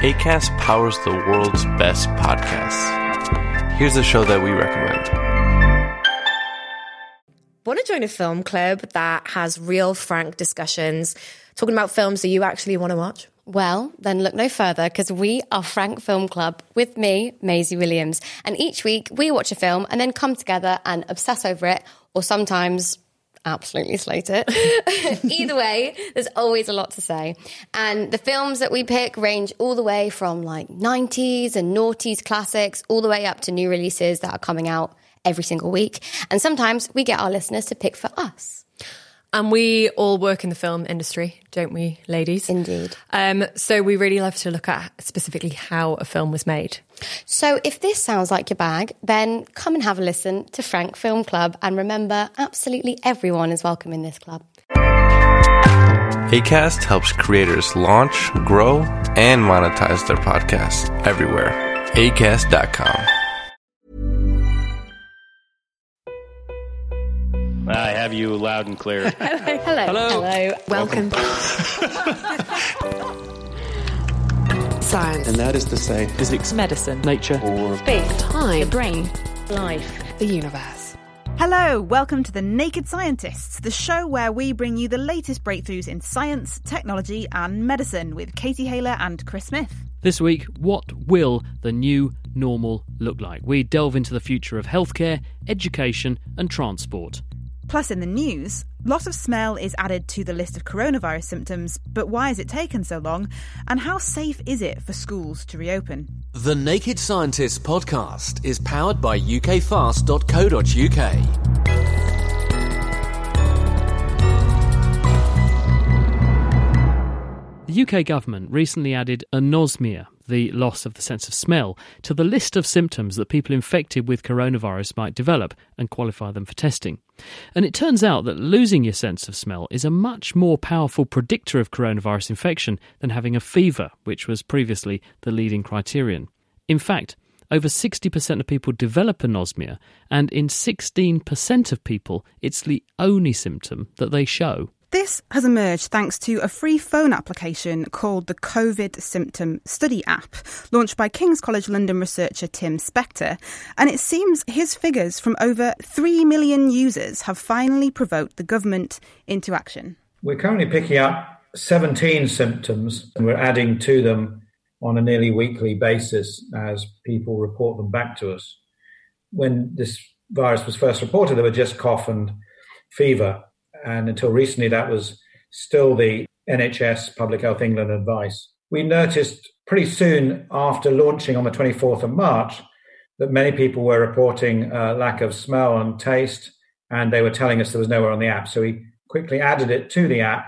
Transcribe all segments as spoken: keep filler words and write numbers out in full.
Acast powers the world's best podcasts. Here's a show that we recommend. Want to join a film club that has real, frank discussions, talking about films that you actually want to watch? Well, then look no further, because we are Frank Film Club with me, Maisie Williams. And each week we watch a film and then come together and obsess over it, or sometimes absolutely slate it. Either way, there's always a lot to say. And the films that we pick range all the way from like nineties and noughties classics, all the way up to new releases that are coming out every single week. And sometimes we get our listeners to pick for us. And we all work in the film industry, don't we, ladies? Indeed. Um, so we really love to look at specifically how a film was made. So if this sounds like your bag, then come and have a listen to Frank Film Club. And remember, absolutely everyone is welcome in this club. Acast helps creators launch, grow, and monetize their podcasts everywhere. acast dot com. I have you loud and clear. Hello. Hello. Hello. Hello. Welcome. Science. And that is to say, physics, medicine, nature, or space, time, the brain, life, The universe. Hello, welcome to The Naked Scientists, the show where we bring you the latest breakthroughs in science, technology and medicine with Katie Haylor and Chris Smith. This week, what will the new normal look like? We delve into the future of healthcare, education and transport. Plus in the news, loss of smell is added to the list of coronavirus symptoms, but why has it taken so long? And how safe is it for schools to reopen? The Naked Scientists podcast is powered by U K fast dot co dot U K. The U K government recently added anosmia, the loss of the sense of smell, to the list of symptoms that people infected with coronavirus might develop and qualify them for testing. And it turns out that losing your sense of smell is a much more powerful predictor of coronavirus infection than having a fever, which was previously the leading criterion. In fact, over sixty percent of people develop anosmia, and in sixteen percent of people, it's the only symptom that they show. This has emerged thanks to a free phone application called the COVID Symptom Study app, launched by King's College London researcher Tim Spector. And it seems his figures from over three million users have finally provoked the government into action. We're currently picking up seventeen symptoms, and we're adding to them on a nearly weekly basis as people report them back to us. When this virus was first reported, there were just cough and fever. And until recently, that was still the N H S, Public Health England advice. We noticed pretty soon after launching on the twenty-fourth of March that many people were reporting uh, lack of smell and taste, and they were telling us there was nowhere on the app. So we quickly added it to the app,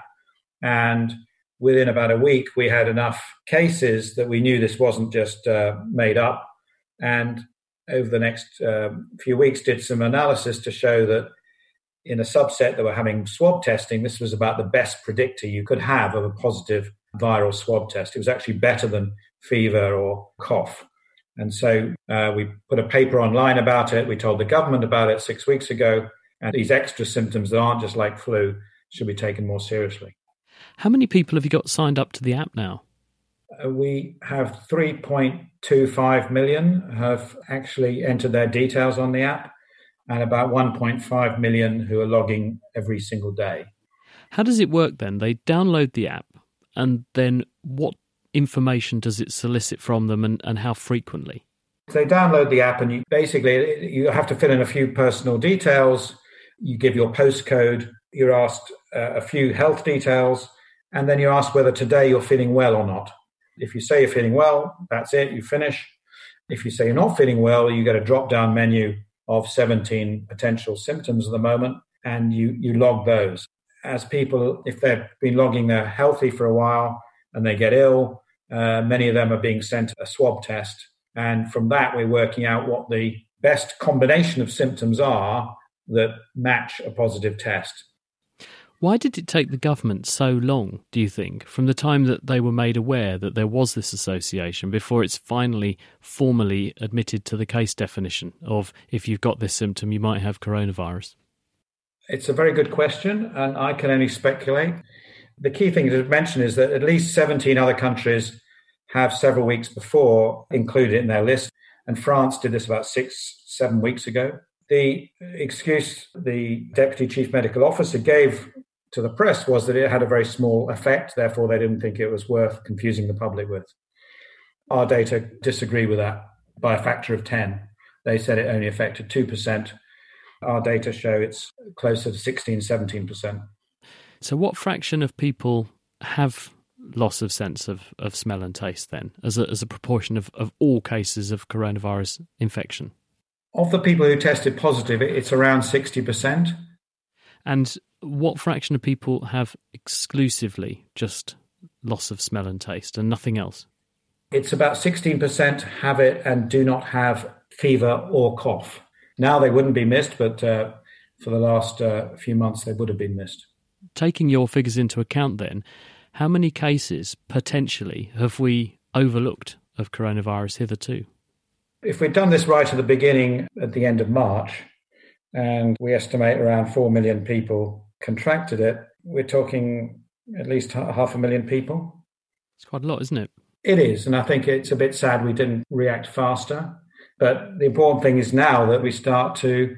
and within about a week, we had enough cases that we knew this wasn't just uh, made up. And over the next uh, few weeks, did some analysis to show that in a subset that were having swab testing, this was about the best predictor you could have of a positive viral swab test. It was actually better than fever or cough. And so uh, we put a paper online about it. We told the government about it six weeks ago. And these extra symptoms that aren't just like flu should be taken more seriously. How many people have you got signed up to the app now? Uh, we have three point two five million have actually entered their details on the app, and about one point five million who are logging every single day. How does it work then? They download the app, and then what information does it solicit from them, and, and how frequently? They download the app, and you basically you have to fill in a few personal details. You give your postcode, you're asked uh, a few health details, and then you're asked whether today you're feeling well or not. If you say you're feeling well, that's it, you finish. If you say you're not feeling well, you get a drop-down menu of seventeen potential symptoms at the moment, and you, you log those. As people, if they've been logging they're healthy for a while and they get ill, uh, many of them are being sent a swab test. And from that, we're working out what the best combination of symptoms are that match a positive test. Why did it take the government so long, do you think, from the time that they were made aware that there was this association before it's finally formally admitted to the case definition of if you've got this symptom, you might have coronavirus? It's a very good question, and I can only speculate. The key thing to mention is that at least seventeen other countries have several weeks before included it in their list. And France did this about six, seven weeks ago. The excuse the Deputy Chief Medical Officer gave to the press was that it had a very small effect, therefore they didn't think it was worth confusing the public with. Our data disagree with that by a factor of ten. They said it only affected two percent. Our data show it's closer to sixteen, seventeen percent. So what fraction of people have loss of sense of, of smell and taste then, as a, as a proportion of, of all cases of coronavirus infection? Of the people who tested positive, it's around sixty percent. And what fraction of people have exclusively just loss of smell and taste and nothing else? It's about sixteen percent have it and do not have fever or cough. Now they wouldn't be missed, but uh, for the last uh, few months they would have been missed. Taking your figures into account then, how many cases potentially have we overlooked of coronavirus hitherto? If we'd done this right at the beginning, at the end of March, and we estimate around four million people contracted it, we're talking at least half a million people. It's quite a lot, isn't it? It is, and I think it's a bit sad we didn't react faster. But the important thing is now that we start to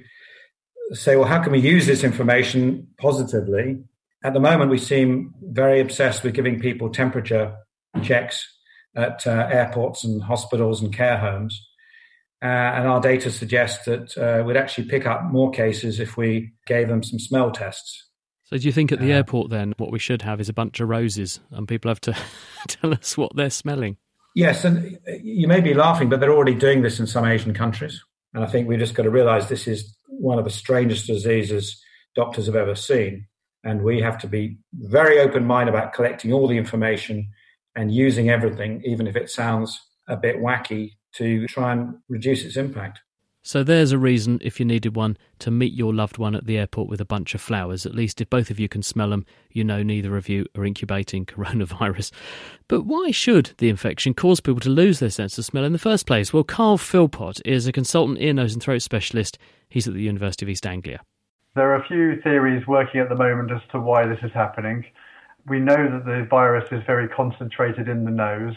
say, well, how can we use this information positively? At the moment, we seem very obsessed with giving people temperature checks at uh, airports and hospitals and care homes. Uh, and our data suggests that uh, we'd actually pick up more cases if we gave them some smell tests. So do you think at the uh, airport then what we should have is a bunch of roses and people have to tell us what they're smelling? Yes, and you may be laughing, but they're already doing this in some Asian countries. And I think we've just got to realise this is one of the strangest diseases doctors have ever seen. And we have to be very open-minded about collecting all the information and using everything, even if it sounds a bit wacky, to try and reduce its impact. So there's a reason, if you needed one, to meet your loved one at the airport with a bunch of flowers. At least if both of you can smell them, you know neither of you are incubating coronavirus. But why should the infection cause people to lose their sense of smell in the first place? Well, Carl Philpott is a consultant ear, nose and throat specialist. He's at the University of East Anglia. There are a few theories working at the moment as to why this is happening. We know that the virus is very concentrated in the nose.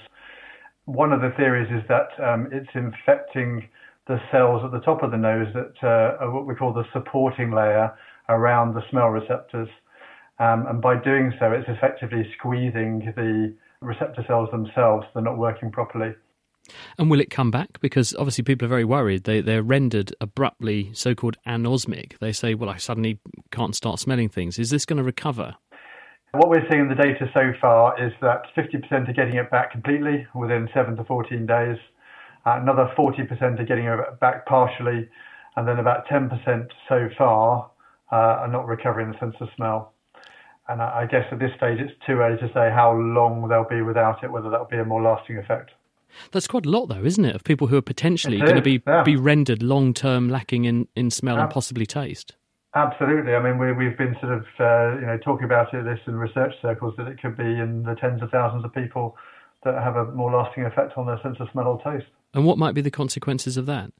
One of the theories is that um, it's infecting the cells at the top of the nose that uh, are what we call the supporting layer around the smell receptors. Um, and by doing so, it's effectively squeezing the receptor cells themselves. They're not working properly. And will it come back? Because obviously people are very worried. They, they're rendered abruptly so-called anosmic. They say, well, I suddenly can't start smelling things. Is this going to recover? What we're seeing in the data so far is that fifty percent are getting it back completely within seven to fourteen days. Uh, another forty percent are getting it back partially. And then about ten percent so far uh, are not recovering the sense of smell. And I, I guess at this stage it's too early to say how long they'll be without it, whether that'll be a more lasting effect. That's quite a lot, though, isn't it, of people who are potentially going to be, yeah. be rendered long-term lacking in, in smell yeah. and possibly taste. Absolutely. I mean, we, we've been sort of, uh, you know, talking about it, this in research circles, that it could be in the tens of thousands of people that have a more lasting effect on their sense of smell or taste. And what might be the consequences of that?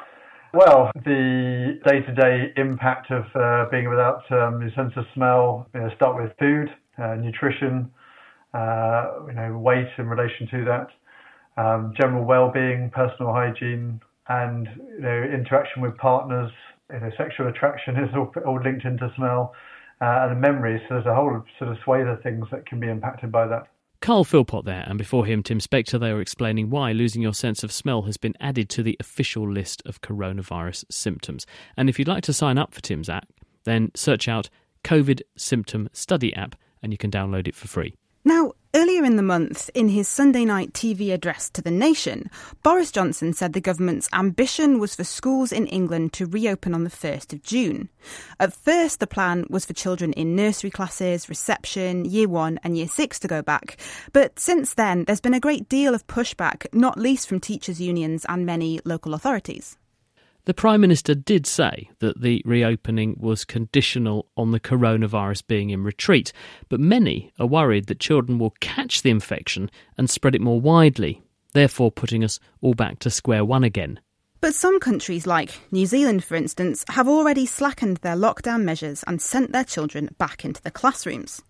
Well, the day-to-day impact of uh, being without um, your sense of smell, you know, start with food, uh, nutrition, uh, you know, weight in relation to that. Um, general well-being, personal hygiene, and you know, interaction with partners. You know, sexual attraction is all, all linked into smell, uh, and memory. So there's a whole sort of swathe of things that can be impacted by that. Carl Philpott there, and before him, Tim Spector. They were explaining why losing your sense of smell has been added to the official list of coronavirus symptoms. And if you'd like to sign up for Tim's app, then search out COVID Symptom Study app, and you can download it for free. Now, earlier in the month, in his Sunday night T V address to the nation, Boris Johnson said the government's ambition was for schools in England to reopen on the first of June. At first, the plan was for children in nursery classes, reception, year one and year six to go back. But since then, there's been a great deal of pushback, not least from teachers' unions and many local authorities. The Prime Minister did say that the reopening was conditional on the coronavirus being in retreat, but many are worried that children will catch the infection and spread it more widely, therefore putting us all back to square one again. But some countries, like New Zealand for instance, have already slackened their lockdown measures and sent their children back into the classrooms.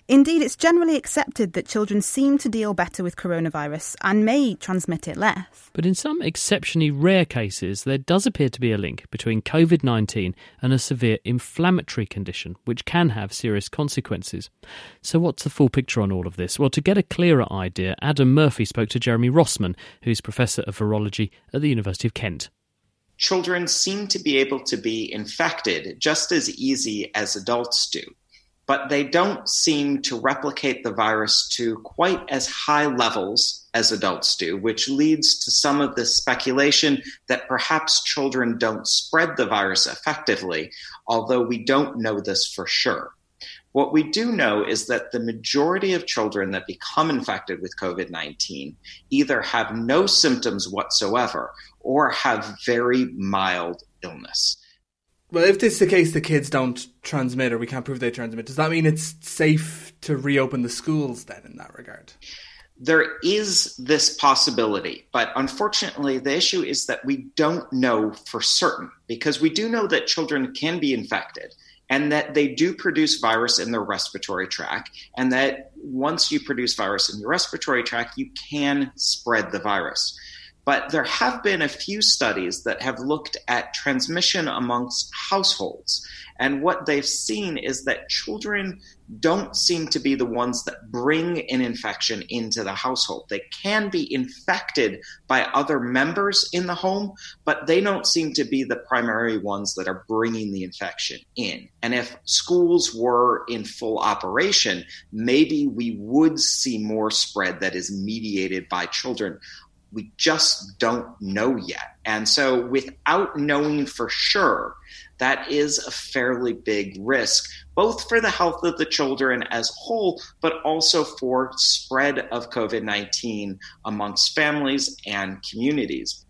Indeed, it's generally accepted that children seem to deal better with coronavirus and may transmit it less. But in some exceptionally rare cases, there does appear to be a link between covid nineteen and a severe inflammatory condition, which can have serious consequences. So what's the full picture on all of this? Well, to get a clearer idea, Adam Murphy spoke to Jeremy Rossman, who's Professor of Virology at the University of Kent. Children seem to be able to be infected just as easy as adults do, but they don't seem to replicate the virus to quite as high levels as adults do, which leads to some of the speculation that perhaps children don't spread the virus effectively, although we don't know this for sure. What we do know is that the majority of children that become infected with covid nineteen either have no symptoms whatsoever or have very mild illness. Well, if this is the case, the kids don't transmit or we can't prove they transmit, does that mean it's safe to reopen the schools then in that regard? There is this possibility, but unfortunately the issue is that we don't know for certain, because we do know that children can be infected and that they do produce virus in their respiratory tract, and that once you produce virus in your respiratory tract, you can spread the virus. But there have been a few studies that have looked at transmission amongst households. And what they've seen is that children don't seem to be the ones that bring an infection into the household. They can be infected by other members in the home, but they don't seem to be the primary ones that are bringing the infection in. And if schools were in full operation, maybe we would see more spread that is mediated by children. We just don't know yet. And so without knowing for sure, that is a fairly big risk, both for the health of the children as a whole, but also for spread of covid nineteen amongst families and communities.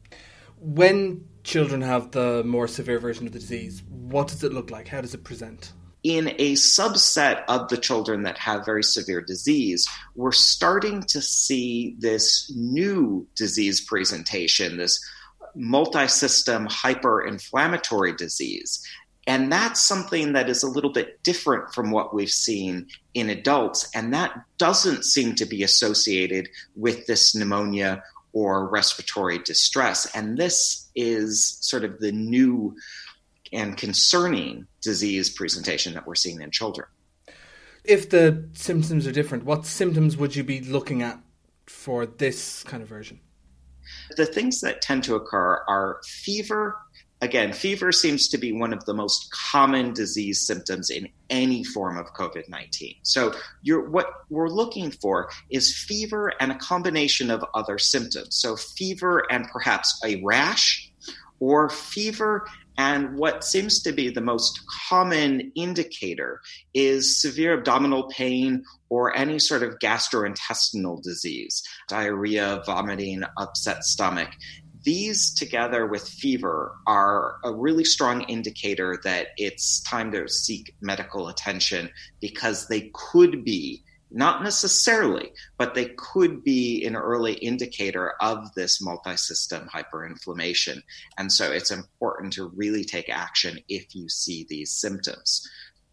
When children have the more severe version of the disease, what does it look like? How does it present? In a subset of the children that have very severe disease, we're starting to see this new disease presentation, this multi-system hyperinflammatory disease. And that's something that is a little bit different from what we've seen in adults. And that doesn't seem to be associated with this pneumonia or respiratory distress. And this is sort of the new and concerning disease presentation that we're seeing in children. If the symptoms are different, what symptoms would you be looking at for this kind of version? The things that tend to occur are fever. Again, fever seems to be one of the most common disease symptoms in any form of covid nineteen. So you're, what we're looking for is fever and a combination of other symptoms. So fever and perhaps a rash, or fever and what seems to be the most common indicator is severe abdominal pain or any sort of gastrointestinal disease, diarrhea, vomiting, upset stomach. These together with fever are a really strong indicator that it's time to seek medical attention, because they could be, not necessarily, but they could be an early indicator of this multi-system hyperinflammation. And so it's important to really take action if you see these symptoms.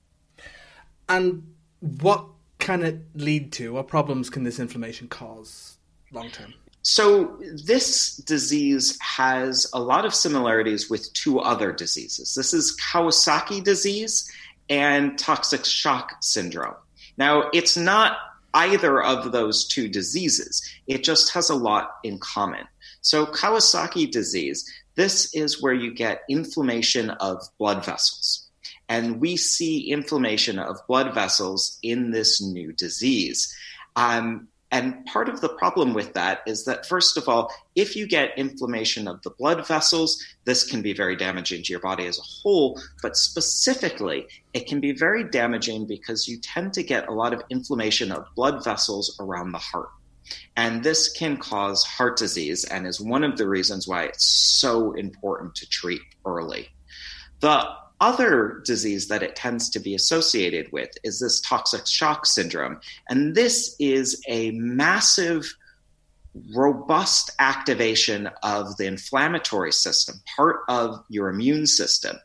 And what can it lead to? What problems can this inflammation cause long term? So this disease has a lot of similarities with two other diseases. This is Kawasaki disease and toxic shock syndrome. Now, it's not either of those two diseases. It just has a lot in common. So Kawasaki disease, this is where you get inflammation of blood vessels. And we see inflammation of blood vessels in this new disease. Um, And part of the problem with that is that, first of all, if you get inflammation of the blood vessels, this can be very damaging to your body as a whole. But specifically, it can be very damaging because you tend to get a lot of inflammation of blood vessels around the heart. And this can cause heart disease and is one of the reasons why it's so important to treat early. The other disease that it tends to be associated with is this toxic shock syndrome. And this is a massive, robust activation of the inflammatory system, part of your immune system.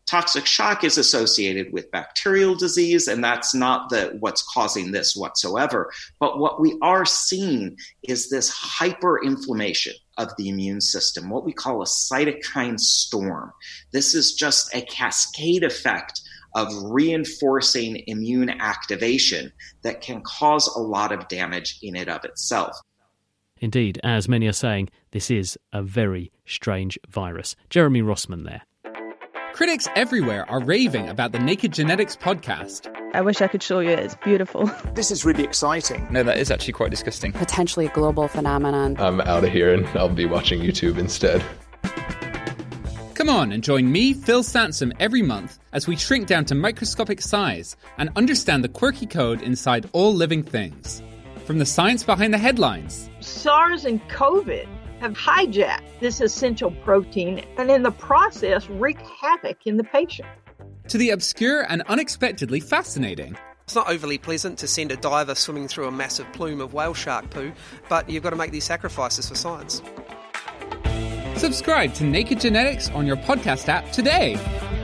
Toxic shock is associated with bacterial disease, and that's not the what's causing this whatsoever. But what we are seeing is this hyperinflammation of the immune system, what we call a cytokine storm. This is just a cascade effect of reinforcing immune activation that can cause a lot of damage in and of itself. Indeed, as many are saying, this is a very strange virus. Jeremy Rossman there. Critics everywhere are raving about the Naked Genetics podcast. I wish I could show you it. It's beautiful. This is really exciting. No, that is actually quite disgusting. Potentially a global phenomenon. I'm out of here and I'll be watching YouTube instead. Come on and join me, Phil Sansom, every month as we shrink down to microscopic size and understand the quirky code inside all living things. From the science behind the headlines. SARS and COVID have hijacked this essential protein and in the process wreak havoc in the patient. To the obscure and unexpectedly fascinating. It's not overly pleasant to send a diver swimming through a massive plume of whale shark poo, but you've got to make these sacrifices for science. Subscribe to Naked Genetics on your podcast app today.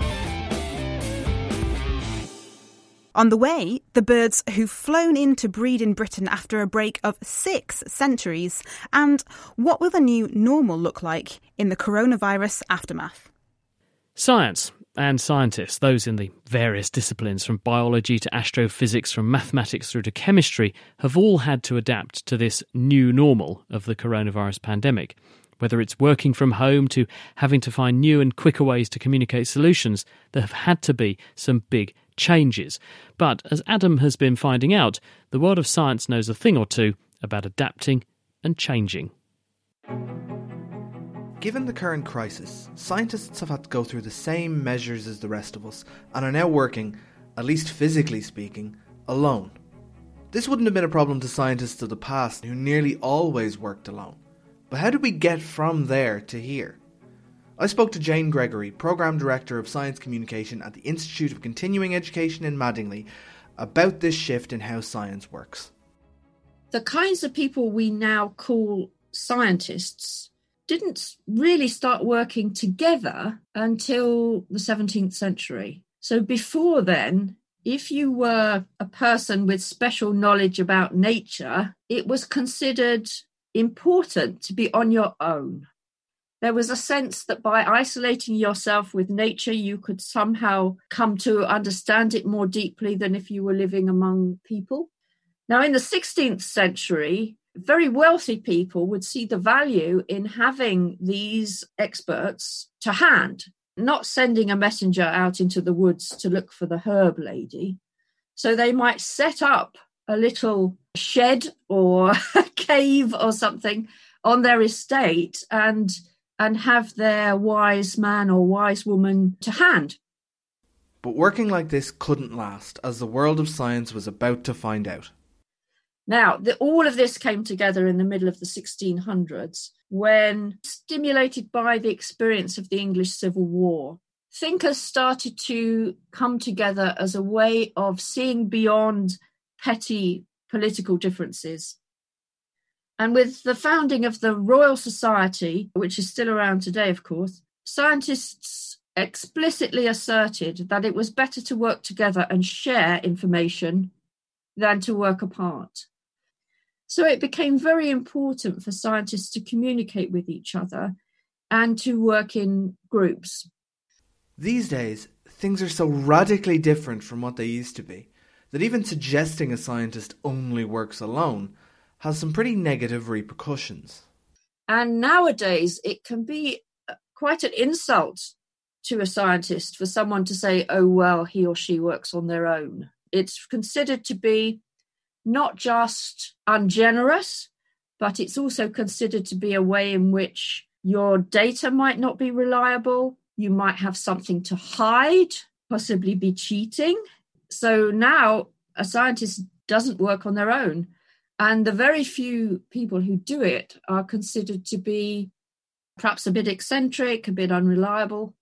On the way, the birds who've flown in to breed in Britain after a break of six centuries, and what will the new normal look like in the coronavirus aftermath? Science and scientists, those in the various disciplines from biology to astrophysics, from mathematics through to chemistry, have all had to adapt to this new normal of the coronavirus pandemic. Whether it's working from home to having to find new and quicker ways to communicate solutions, there have had to be some big changes. But as Adam has been finding out, the world of science knows a thing or two about adapting and changing. Given the current crisis, scientists have had to go through the same measures as the rest of us and are now working, at least physically speaking, alone. This wouldn't have been a problem to scientists of the past who nearly always worked alone. But how did we get from there to here? I spoke to Jane Gregory, Programme Director of Science Communication at the Institute of Continuing Education in Madingley, about this shift in how science works. The kinds of people we now call scientists didn't really start working together until the seventeenth century. So before then, if you were a person with special knowledge about nature, it was considered important to be on your own. There was a sense that by isolating yourself with nature, you could somehow come to understand it more deeply than if you were living among people. Now, in the sixteenth century, very wealthy people would see the value in having these experts to hand, not sending a messenger out into the woods to look for the herb lady. So they might set up a little shed or a cave or something on their estate and and have their wise man or wise woman to hand. But working like this couldn't last, as the world of science was about to find out. Now, the, all of this came together in the middle of the sixteen hundreds, when, stimulated by the experience of the English Civil War, thinkers started to come together as a way of seeing beyond petty political differences. And with the founding of the Royal Society, which is still around today, of course, scientists explicitly asserted that it was better to work together and share information than to work apart. So it became very important for scientists to communicate with each other and to work in groups. These days, things are so radically different from what they used to be that even suggesting a scientist only works alone has some pretty negative repercussions. And nowadays, it can be quite an insult to a scientist for someone to say, oh, well, he or she works on their own. It's considered to be not just ungenerous, but it's also considered to be a way in which your data might not be reliable. You might have something to hide, possibly be cheating. So now a scientist doesn't work on their own. And the very few people who do it are considered to be perhaps a bit eccentric, a bit unreliable.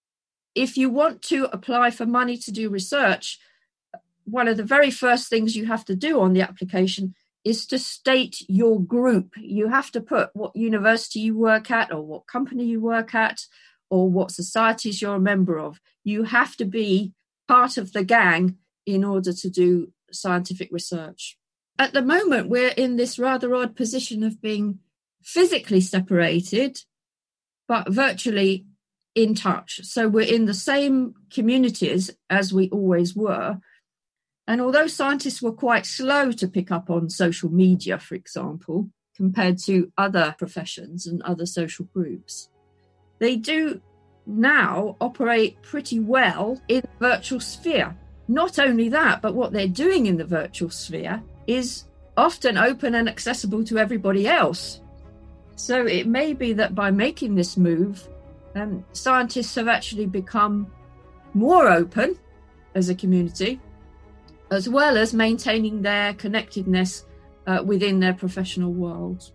If you want to apply for money to do research, one of the very first things you have to do on the application is to state your group. You have to put what university you work at or what company you work at or what societies you're a member of. You have to be part of the gang in order to do scientific research. At the moment, we're in this rather odd position of being physically separated, but virtually in touch. So we're in the same communities as we always were. And although scientists were quite slow to pick up on social media, for example, compared to other professions and other social groups, they do now operate pretty well in the virtual sphere. Not only that, but what they're doing in the virtual sphere is often open and accessible to everybody else. So it may be that by making this move, um, scientists have actually become more open as a community, as well as maintaining their connectedness uh, within their professional world.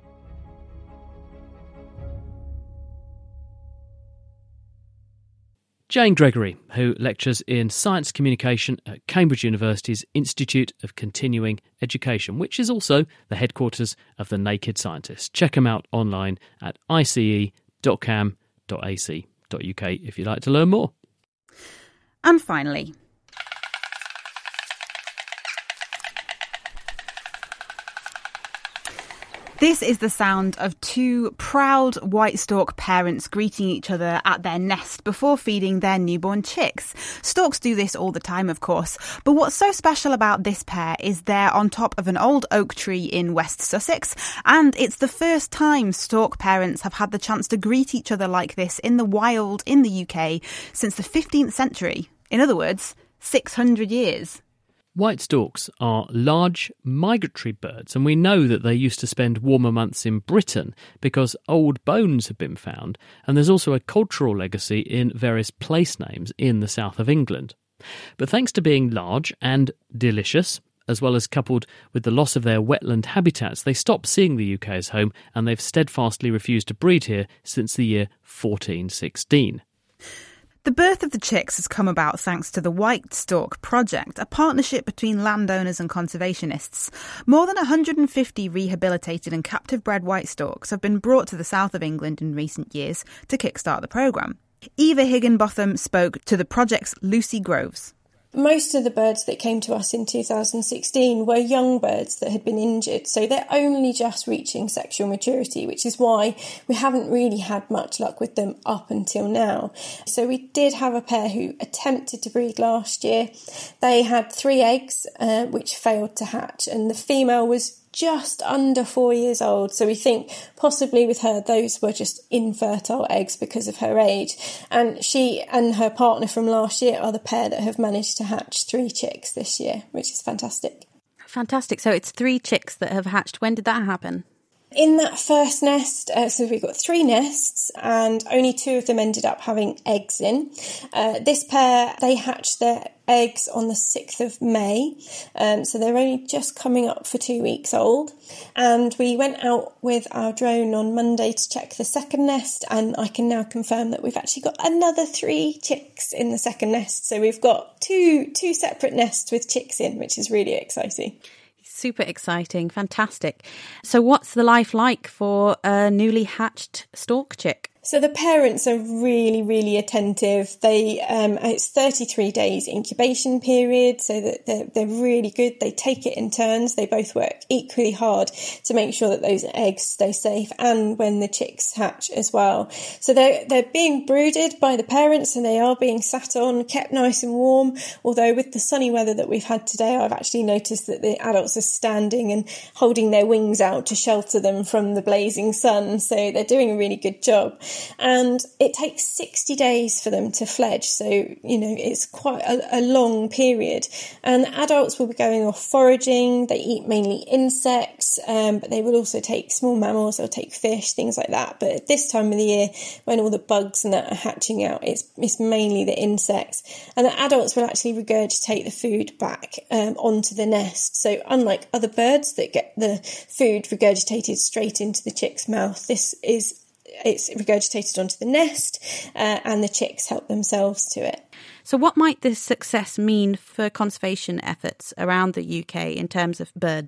Jane Gregory, who lectures in science communication at Cambridge University's Institute of Continuing Education, which is also the headquarters of the Naked Scientist. Check them out online at I C E dot cam dot A C dot U K if you'd like to learn more. And finally, this is the sound of two proud white stork parents greeting each other at their nest before feeding their newborn chicks. Storks do this all the time, of course, but what's so special about this pair is they're on top of an old oak tree in West Sussex, and it's the first time stork parents have had the chance to greet each other like this in the wild in the U K since the fifteenth century. In other words, six hundred years. White storks are large migratory birds, and we know that they used to spend warmer months in Britain because old bones have been found, and there's also a cultural legacy in various place names in the south of England. But thanks to being large and delicious, as well as coupled with the loss of their wetland habitats, they stopped seeing the U K as home, and they've steadfastly refused to breed here since the year fourteen sixteen. The birth of the chicks has come about thanks to the White Stork Project, a partnership between landowners and conservationists. More than one hundred fifty rehabilitated and captive-bred white storks have been brought to the south of England in recent years to kickstart the programme. Eva Higginbotham spoke to the project's Lucy Groves. Most of the birds that came to us in two thousand sixteen were young birds that had been injured, so they're only just reaching sexual maturity, which is why we haven't really had much luck with them up until now. So we did have a pair who attempted to breed last year. They had three eggs, uh, which failed to hatch, and the female was just under four years old. So we think possibly with her, those were just infertile eggs because of her age. And she and her partner from last year are the pair that have managed to hatch three chicks this year, which is fantastic. Fantastic. So it's three chicks that have hatched. When did that happen? In that first nest, uh, so we've got three nests and only two of them ended up having eggs in. Uh, this pair, they hatched their eggs on the sixth of May, um, so they're only just coming up for two weeks old. And we went out with our drone on Monday to check the second nest, and I can now confirm that we've actually got another three chicks in the second nest. So we've got two two separate nests with chicks in, which is really exciting. Super exciting. Fantastic. So what's the life like for a newly hatched stork chick? So the parents are really, really attentive. They um, it's thirty-three days incubation period, so that they're, they're really good. They take it in turns. They both work equally hard to make sure that those eggs stay safe, and when the chicks hatch as well. So they're they're being brooded by the parents, and they are being sat on, kept nice and warm. Although with the sunny weather that we've had today, I've actually noticed that the adults are standing and holding their wings out to shelter them from the blazing sun. So they're doing a really good job. And it takes sixty days for them to fledge, so you know it's quite a, a long period. And adults will be going off foraging. They eat mainly insects, um, but they will also take small mammals. They'll take fish, things like that. But at this time of the year, when all the bugs and that are hatching out, it's it's mainly the insects. And the adults will actually regurgitate the food back um, onto the nest. So unlike other birds that get the food regurgitated straight into the chick's mouth, this is it's regurgitated onto the nest, uh, and the chicks help themselves to it. So what might this success mean for conservation efforts around the U K in terms of birds?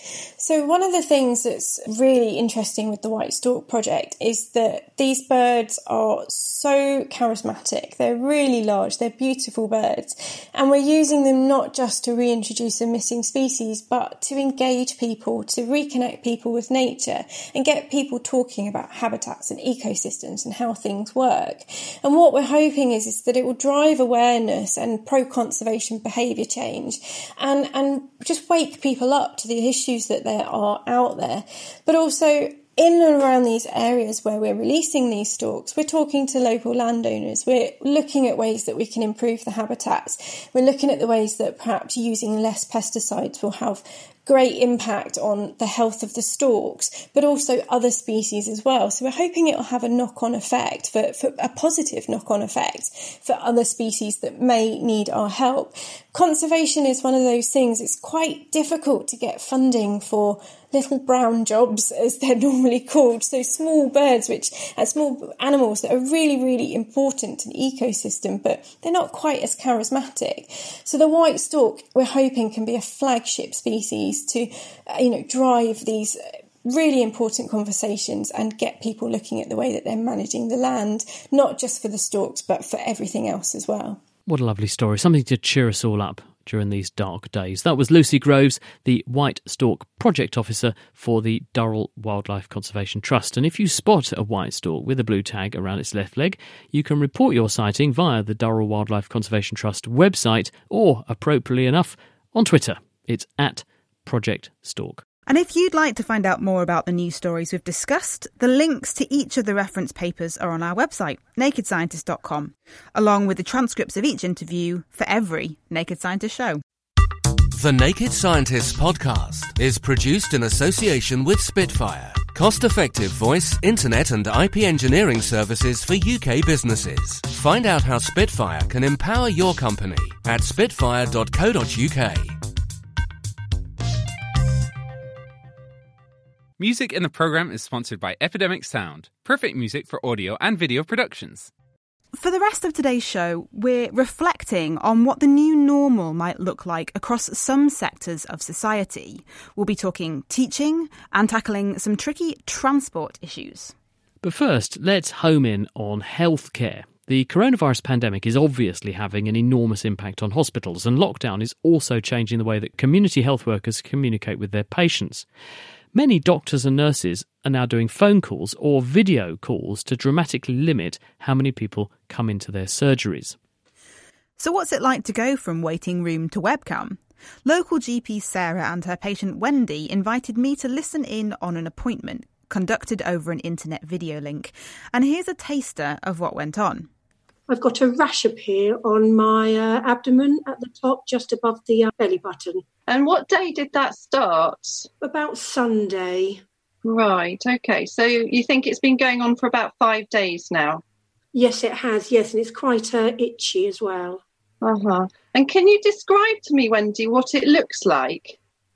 So one of the things that's really interesting with the White Stork Project is that these birds are so charismatic. They're really large, they're beautiful birds, and we're using them not just to reintroduce a missing species, but to engage people, to reconnect people with nature and get people talking about habitats and ecosystems and how things work. And what we're hoping is, is that it will drive awareness and pro-conservation behaviour change and, and just wake people up to the issues that there are out there, but also in and around these areas where we're releasing these storks, we're talking to local landowners. We're looking at ways that we can improve the habitats. We're looking at the ways that perhaps using less pesticides will have great impact on the health of the storks, but also other species as well. So we're hoping it will have a knock-on effect, for, for a positive knock-on effect for other species that may need our help. Conservation is one of those things. It's quite difficult to get funding for little brown jobs, as they're normally called. So small birds, which and small animals that are really, really important to the ecosystem, but they're not quite as charismatic. So the white stork, we're hoping, can be a flagship species to, uh, you know, drive these really important conversations and get people looking at the way that they're managing the land, not just for the storks, but for everything else as well. What a lovely story. Something to cheer us all up during these dark days. That was Lucy Groves, the White Stork Project Officer for the Durrell Wildlife Conservation Trust. And if you spot a white stork with a blue tag around its left leg, you can report your sighting via the Durrell Wildlife Conservation Trust website or, appropriately enough, on Twitter. It's at Project Stork. And if you'd like to find out more about the news stories we've discussed, the links to each of the reference papers are on our website, naked scientist dot com, along with the transcripts of each interview for every Naked Scientist show. The Naked Scientists podcast is produced in association with Spitfire, cost-effective voice, internet and I P engineering services for U K businesses. Find out how Spitfire can empower your company at spitfire dot co dot uk. Music in the programme is sponsored by Epidemic Sound, perfect music for audio and video productions. For the rest of today's show, we're reflecting on what the new normal might look like across some sectors of society. We'll be talking teaching and tackling some tricky transport issues. But first, let's home in on healthcare. The coronavirus pandemic is obviously having an enormous impact on hospitals, and lockdown is also changing the way that community health workers communicate with their patients. Many doctors and nurses are now doing phone calls or video calls to dramatically limit how many people come into their surgeries. So what's it like to go from waiting room to webcam? Local G P Sarah and her patient Wendy invited me to listen in on an appointment conducted over an internet video link. And here's a taster of what went on. I've got a rash appear on my uh, abdomen at the top, just above the uh, belly button. And what day did that start? About Sunday. Right, okay. So you think it's been going on for about five days now? Yes, it has, yes, and it's quite uh, itchy as well. Uh-huh. And can you describe to me, Wendy, what it looks like?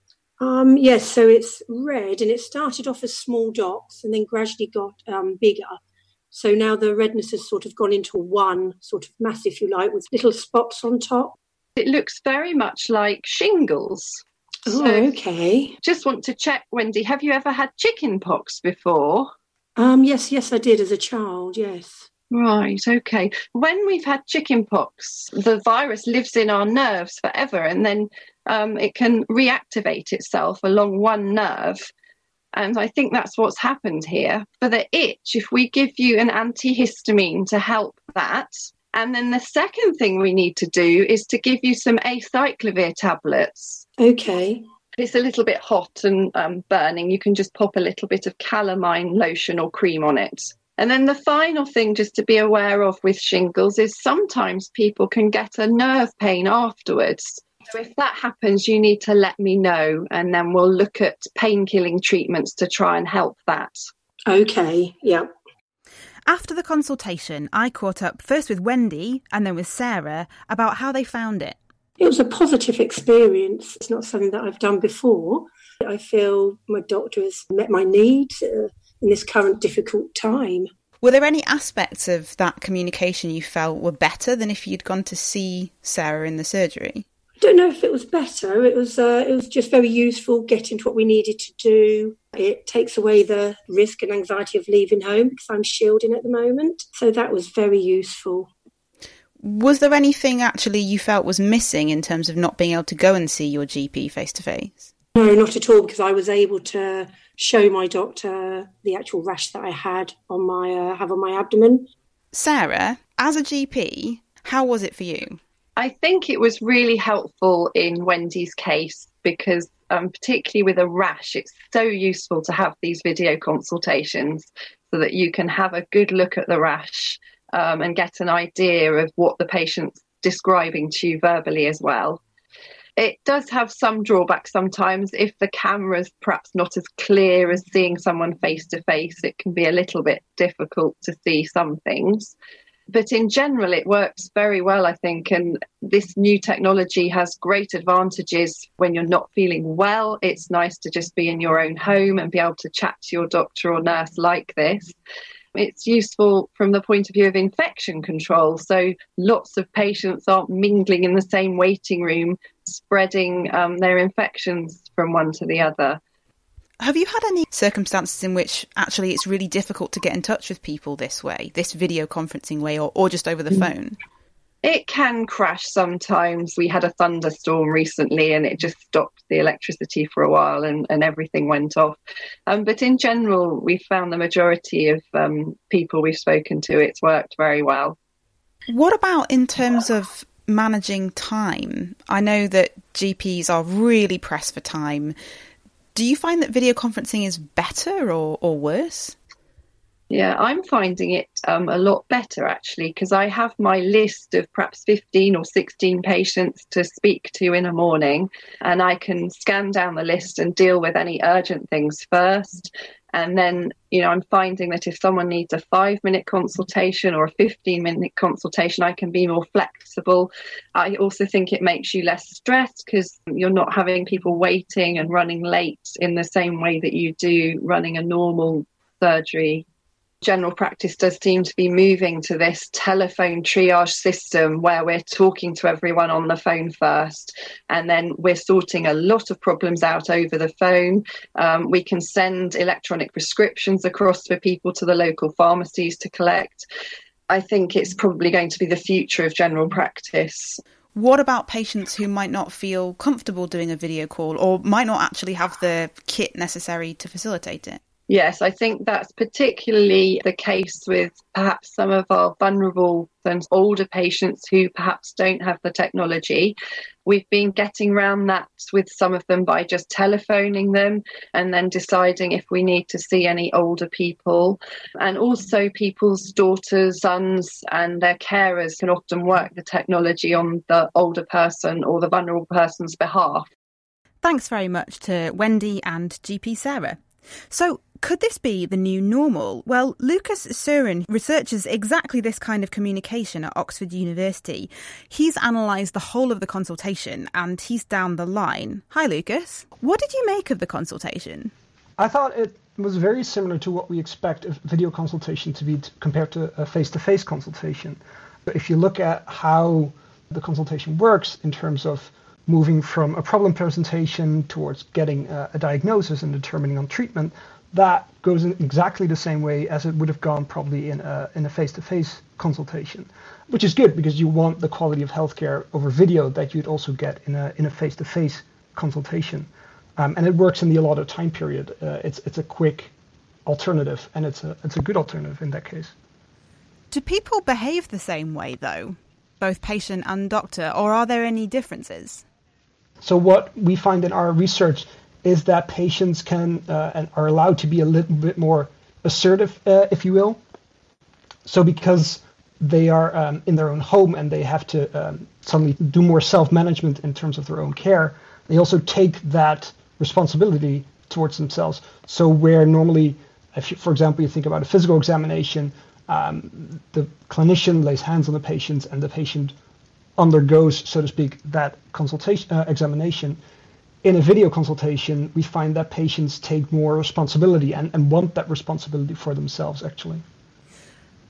Um, yes, so it's red, and it started off as small dots and then gradually got um, bigger. So now the redness has sort of gone into one sort of mass, if you like, with little spots on top. It looks very much like shingles. Oh, so okay. Just want to check, Wendy, have you ever had chicken pox before? Um, yes, yes, I did as a child, yes. Right, okay. When we've had chicken pox, the virus lives in our nerves forever, and then um, it can reactivate itself along one nerve. And I think that's what's happened here. For the itch, if we give you an antihistamine to help that, and then the second thing we need to do is to give you some acyclovir tablets. Okay. If it's a little bit hot and um, burning, you can just pop a little bit of calamine lotion or cream on it. And then the final thing just to be aware of with shingles is sometimes people can get a nerve pain afterwards. So if that happens, you need to let me know, and then we'll look at pain-killing treatments to try and help that. Okay, yeah. After the consultation, I caught up first with Wendy and then with Sarah about how they found it. It was a positive experience. It's not something that I've done before. I feel my doctor has met my needs uh, in this current difficult time. Were there any aspects of that communication you felt were better than if you'd gone to see Sarah in the surgery? I don't know if it was better. It was uh, it was just very useful getting to what we needed to do. It takes away the risk and anxiety of leaving home because I'm shielding at the moment. So that was very useful. Was there anything actually you felt was missing in terms of not being able to go and see your G P face-to-face? No, not at all, because I was able to show my doctor the actual rash that I had on my uh, have on my abdomen. Sarah, as a G P, how was it for you? I think it was really helpful in Wendy's case because um, particularly with a rash, it's so useful to have these video consultations so that you can have a good look at the rash um, and get an idea of what the patient's describing to you verbally as well. It does have some drawbacks sometimes. If the camera's perhaps not as clear as seeing someone face to face, it can be a little bit difficult to see some things. But in general, it works very well, I think. And this new technology has great advantages when you're not feeling well. It's nice to just be in your own home and be able to chat to your doctor or nurse like this. It's useful from the point of view of infection control. So lots of patients aren't mingling in the same waiting room, spreading um, their infections from one to the other. Have you had any circumstances in which actually it's really difficult to get in touch with people this way, this video conferencing way, or, or just over the phone? It can crash sometimes. We had a thunderstorm recently and it just stopped the electricity for a while and, and everything went off. Um, but in general, we found the majority of um, people we've spoken to, it's worked very well. What about in terms of managing time? I know that G Ps are really pressed for time. Do you find that video conferencing is better or, or worse? Yeah, I'm finding it um, a lot better, actually, because I have my list of perhaps fifteen or sixteen patients to speak to in a morning, and I can scan down the list and deal with any urgent things first. And then, you know, I'm finding that if someone needs a five-minute consultation or a fifteen-minute consultation, I can be more flexible. I also think it makes you less stressed because you're not having people waiting and running late in the same way that you do running a normal surgery. General practice does seem to be moving to this telephone triage system where we're talking to everyone on the phone first, and then we're sorting a lot of problems out over the phone. Um, we can send electronic prescriptions across for people to the local pharmacies to collect. I think it's probably going to be the future of general practice. What about patients who might not feel comfortable doing a video call or might not actually have the kit necessary to facilitate it? Yes, I think that's particularly the case with perhaps some of our vulnerable and older patients who perhaps don't have the technology. We've been getting around that with some of them by just telephoning them and then deciding if we need to see any older people. And also people's daughters, sons and their carers can often work the technology on the older person or the vulnerable person's behalf. Thanks very much to Wendy and G P Sarah. So, could this be the new normal? Well, Lucas Surin researches exactly this kind of communication at Oxford University. He's analysed the whole of the consultation and he's down the line. Hi, Lucas. What did you make of the consultation? I thought it was very similar to what we expect a video consultation to be t- compared to a face-to-face consultation. But if you look at how the consultation works in terms of moving from a problem presentation towards getting a, a diagnosis and determining on treatment, that goes in exactly the same way as it would have gone probably in a, in a face-to-face consultation, which is good because you want the quality of healthcare over video that you'd also get in a in a face-to-face consultation. Um, and it works in the allotted time period. Uh, it's it's a quick alternative, and it's a it's a good alternative in that case. Do people behave the same way, though, both patient and doctor, or are there any differences? So what we find in our research is that patients can uh, and are allowed to be a little bit more assertive, uh, if you will. So because they are um, in their own home and they have to um, suddenly do more self-management in terms of their own care, they also take that responsibility towards themselves. So where normally, if you, for example, you think about a physical examination, um, the clinician lays hands on the patient and the patient undergoes, so to speak, that consultation uh, examination. In a video consultation, we find that patients take more responsibility and, and want that responsibility for themselves, actually.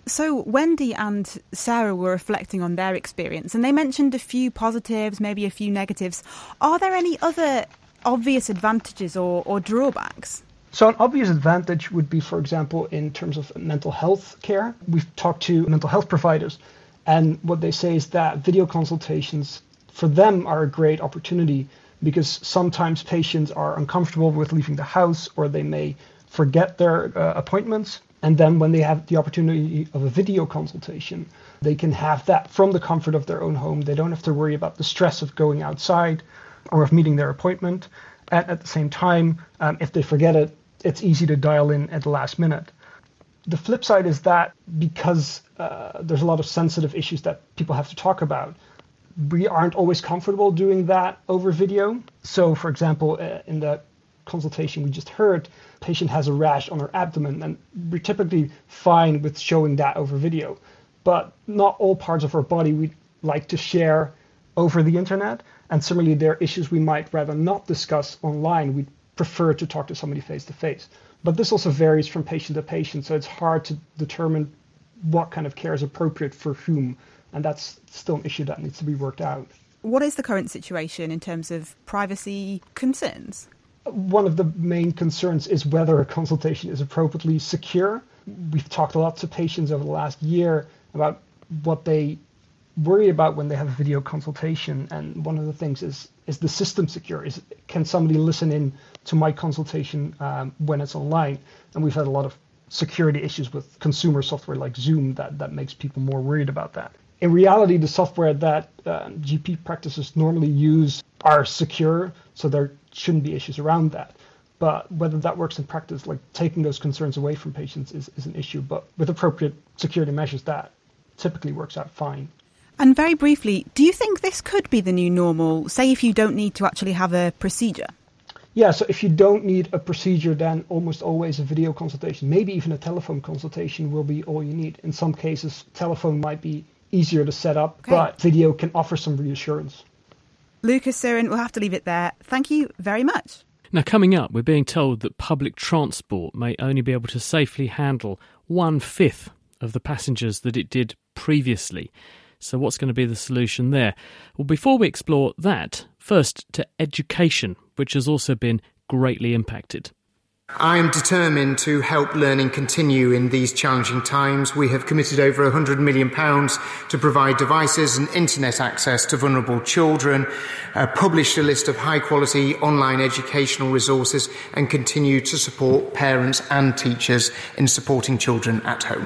So Wendy and Sarah were reflecting on their experience and they mentioned a few positives, maybe a few negatives. Are there any other obvious advantages or, or drawbacks? So an obvious advantage would be, for example, in terms of mental health care. We've talked to mental health providers, and what they say is that video consultations for them are a great opportunity because sometimes patients are uncomfortable with leaving the house or they may forget their uh, appointments. And then when they have the opportunity of a video consultation, they can have that from the comfort of their own home. They don't have to worry about the stress of going outside or of meeting their appointment. And at the same time, um, if they forget it, it's easy to dial in at the last minute. The flip side is that because uh, there's a lot of sensitive issues that people have to talk about, we aren't always comfortable doing that over video. So, for example, uh, in the consultation we just heard, patient has a rash on her abdomen, and we're typically fine with showing that over video. But not all parts of our body we like to share over the internet. And similarly, there are issues we might rather not discuss online. We'd prefer to talk to somebody face to face. But this also varies from patient to patient, so it's hard to determine what kind of care is appropriate for whom. And that's still an issue that needs to be worked out. What is the current situation in terms of privacy concerns? One of the main concerns is whether a consultation is appropriately secure. We've talked a lot to patients over the last year about what they worry about when they have a video consultation, and one of the things is is the system secure? Is can somebody listen in to my consultation um, when it's online? And we've had a lot of security issues with consumer software like Zoom that, that makes people more worried about that. In reality, the software that uh, G P practices normally use are secure, so there shouldn't be issues around that. But whether that works in practice, like taking those concerns away from patients is, is an issue. But with appropriate security measures, that typically works out fine. And very briefly, do you think this could be the new normal, say if you don't need to actually have a procedure? Yeah, so if you don't need a procedure, then almost always a video consultation, maybe even a telephone consultation will be all you need. In some cases, telephone might be easier to set up, okay, but video can offer some reassurance. Lucas, Sirin, we'll have to leave it there. Thank you very much. Now, coming up, we're being told that public transport may only be able to safely handle one-fifth of the passengers that it did previously. So what's going to be the solution there? Well, before we explore that, first to education, which has also been greatly impacted. I am determined to help learning continue in these challenging times. We have committed over one hundred million pounds to provide devices and internet access to vulnerable children, uh, published a list of high-quality online educational resources, and continue to support parents and teachers in supporting children at home.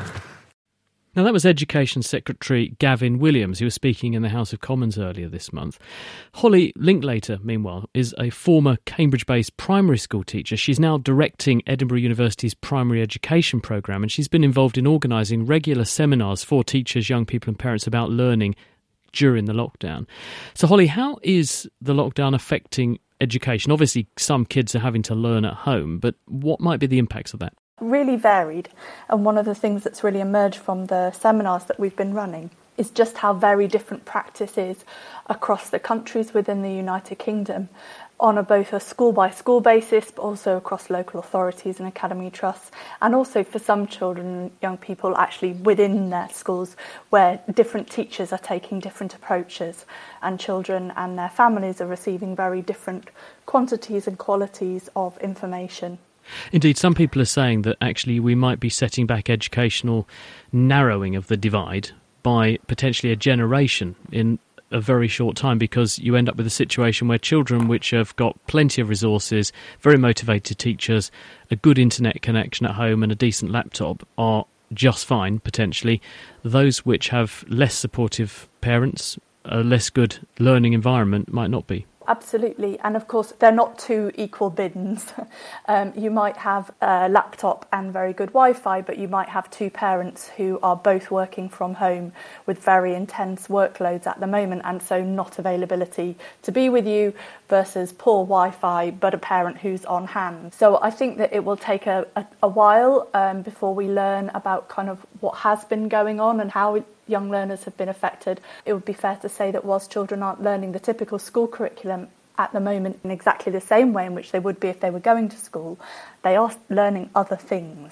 Now, that was Education Secretary Gavin Williams, who was speaking in the House of Commons earlier this month. Holly Linklater, meanwhile, is a former Cambridge-based primary school teacher. She's now directing Edinburgh University's primary education programme, and she's been involved in organising regular seminars for teachers, young people and parents about learning during the lockdown. So, Holly, how is the lockdown affecting education? Obviously, some kids are having to learn at home, but what might be the impacts of that? Really varied, and one of the things that's really emerged from the seminars that we've been running is just how very different practice is across the countries within the United Kingdom on a, both a school by school basis, but also across local authorities and academy trusts, and also for some children and young people actually within their schools where different teachers are taking different approaches, and children and their families are receiving very different quantities and qualities of information. Indeed, some people are saying that actually we might be setting back educational narrowing of the divide by potentially a generation in a very short time, because you end up with a situation where children which have got plenty of resources, very motivated teachers, a good internet connection at home and a decent laptop are just fine, potentially. Those which have less supportive parents, a less good learning environment might not be. Absolutely, and of course they're not two equal bins. um, you might have a laptop and very good Wi-Fi, but you might have two parents who are both working from home with very intense workloads at the moment, and so not availability to be with you, versus poor Wi-Fi but a parent who's on hand. So I think that it will take a, a, a while um, before we learn about kind of what has been going on and how it, young learners have been affected. It would be fair to say that whilst children aren't learning the typical school curriculum at the moment in exactly the same way in which they would be if they were going to school, they are learning other things.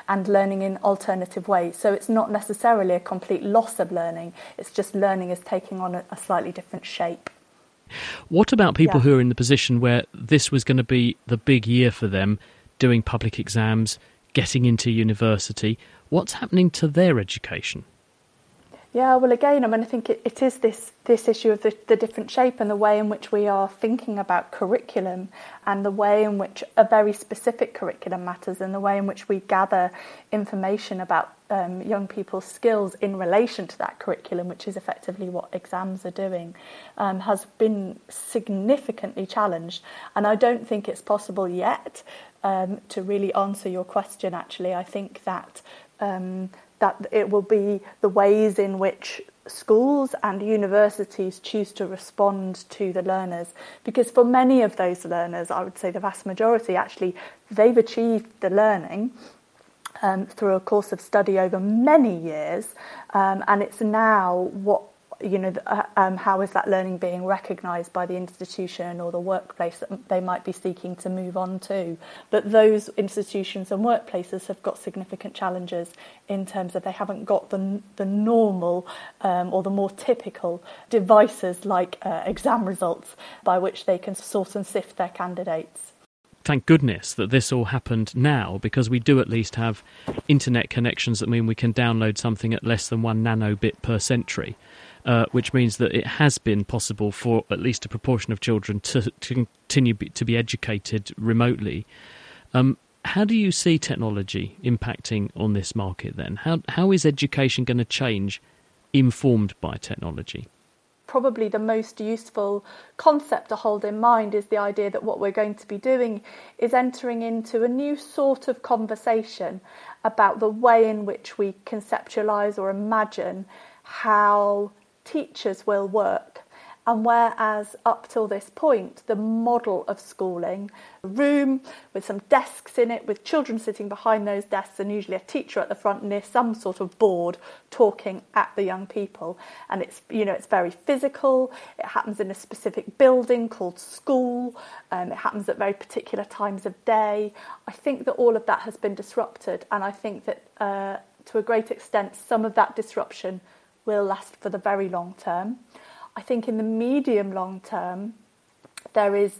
and learning in alternative ways. So it's not necessarily a complete loss of learning, it's just learning is taking on a, a slightly different shape. What about people Yeah. who are in the position where this was going to be the big year for them, doing public exams, getting into university? What's happening to their education? Yeah, well, again, I mean, I think it, it is this this issue of the, the different shape and the way in which we are thinking about curriculum and the way in which a very specific curriculum matters and the way in which we gather information about um, young people's skills in relation to that curriculum, which is effectively what exams are doing, um, has been significantly challenged. And I don't think it's possible yet um, to really answer your question, actually. I think that... Um, that it will be the ways in which schools and universities choose to respond to the learners. Because for many of those learners, I would say the vast majority, actually, they've achieved the learning um, through a course of study over many years. Um, and it's now what, you know, uh, um, how is that learning being recognised by the institution or the workplace that they might be seeking to move on to. But those institutions and workplaces have got significant challenges in terms of they haven't got the the normal um, or the more typical devices like uh, exam results by which they can sort and sift their candidates. Thank goodness that this all happened now, because we do at least have internet connections that mean we can download something at less than one nanobit per century. Uh, which means that it has been possible for at least a proportion of children to, to continue be, to be educated remotely. Um, how do you see technology impacting on this market then? How how is education going to change informed by technology? Probably the most useful concept to hold in mind is the idea that what we're going to be doing is entering into a new sort of conversation about the way in which we conceptualise or imagine how teachers will work. And whereas up till this point, the model of schooling, a room with some desks in it, with children sitting behind those desks and usually a teacher at the front near some sort of board talking at the young people. And it's, you know, it's very physical. It happens in a specific building called school. Um, it happens at very particular times of day. I think that all of that has been disrupted. And I think that uh, to a great extent, some of that disruption will last for the very long term. I think in the medium long term, there is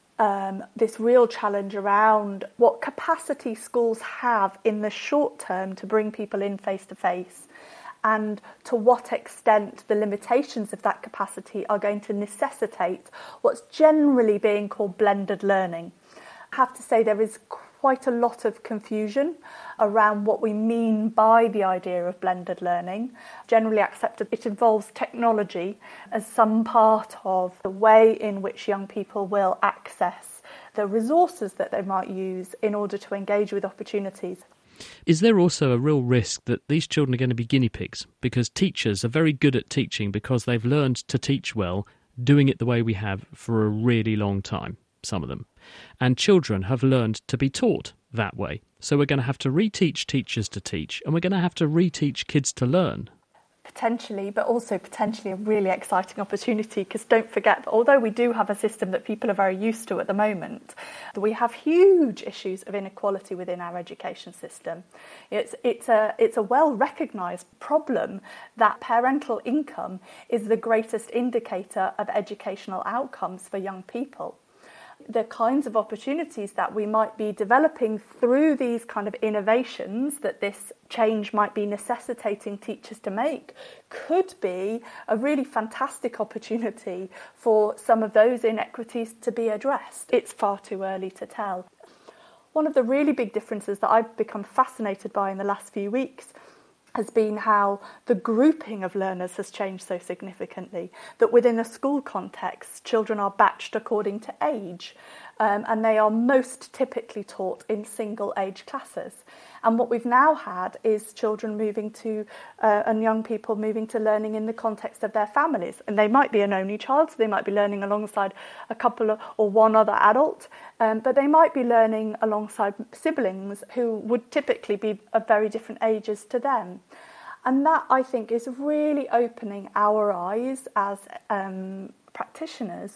um, this real challenge around what capacity schools have in the short term to bring people in face to face, and to what extent the limitations of that capacity are going to necessitate what's generally being called blended learning. I have to say there is quite a lot of confusion around what we mean by the idea of blended learning. Generally accepted, it involves technology as some part of the way in which young people will access the resources that they might use in order to engage with opportunities. Is there also a real risk that these children are going to be guinea pigs? Because teachers are very good at teaching because they've learned to teach well, doing it the way we have for a really long time, some of them. And children have learned to be taught that way. So we're going to have to reteach teachers to teach, and we're going to have to reteach kids to learn. Potentially, but also potentially a really exciting opportunity, because don't forget that although we do have a system that people are very used to at the moment, we have huge issues of inequality within our education system. It's, it's a, it's a well-recognised problem that parental income is the greatest indicator of educational outcomes for young people. The kinds of opportunities that we might be developing through these kind of innovations that this change might be necessitating teachers to make could be a really fantastic opportunity for some of those inequities to be addressed. It's far too early to tell. One of the really big differences that I've become fascinated by in the last few weeks has been how the grouping of learners has changed so significantly, that within a school context, children are batched according to age, um, and they are most typically taught in single age classes. And what we've now had is children moving to, uh, and young people moving to learning in the context of their families. And they might be an only child, so they might be learning alongside a couple of, or one other adult, um, but they might be learning alongside siblings who would typically be of very different ages to them. And that, I think, is really opening our eyes as um, practitioners